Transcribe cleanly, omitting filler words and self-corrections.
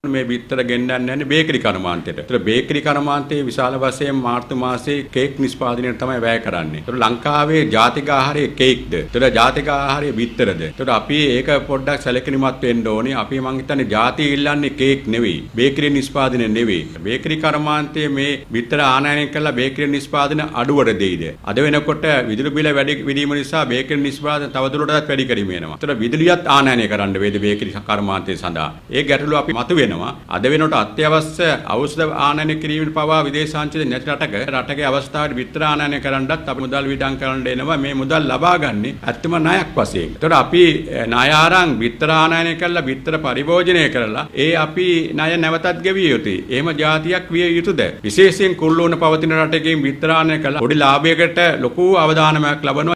මේ බිත්තර ගෙන්නන්න යන්නේ බේකරි කර්මාන්තයට. ඒතර බේකරි කර්මාන්තයේ විශාල වශයෙන් මාර්තු මාසයේ කේක් නිෂ්පාදනයට තමයි වැය කරන්නේ. ඒතර ලංකාවේ ජාතික ආහාරයේ කේක්ද? ඒතර ජාතික ආහාරයේ බිත්තරද? ඒතර අපි ඒක පොඩ්ඩක් සැලකිලිමත් වෙන්න ඕනේ. අපි මං හිතන්නේ ජාතිය ඉල්ලන්නේ කේක් නෙවෙයි. බේකරි නිෂ්පාදනය නෙවෙයි. බේකරි කර්මාන්තයේ මේ බිත්තර ආනයනය කළා බේකරි නිෂ්පාදන අඩුවට දෙයිද? අද වෙනකොට විදුලි බිල වැඩි වීම නිසා බේකරි නිෂ්පාදන තවදුරටත් වැඩි කරමින් යනවා. ඒතර විදුලියත් ආනයනය කරන්න වේද බේකරි කර්මාන්තය සඳහා. ඒ ගැටලුව අපි මතුවෙනවා. අද වෙනකොට අත්‍යවශ්‍ය ඖෂධ ආනයනය කිරීමට පවා විදේශාංශික නැති රටක අවස්ථාවට බිත්තර ආනයනය කරන්නත් අපි මුදල් වියදම් කරන්න එනවා. මේ මුදල් ලබා ගන්නේ ඇත්තම ණයක් වශයෙන්. ඒතකොට අපි ණය ආරං බිත්තර ආනයනය කළා බිත්තර පරිභෝජනය කරලා ඒ අපි ණය නැවතත් ගෙවිය යුතුයි. එහෙම જાතියක් විය යුතුද? විශේෂයෙන් කුල්ලෝන පවතින රටකින් බිත්තර ආනයනය කළා පොඩි ලාභයකට ලොකු අවදානමක් ලබනවා.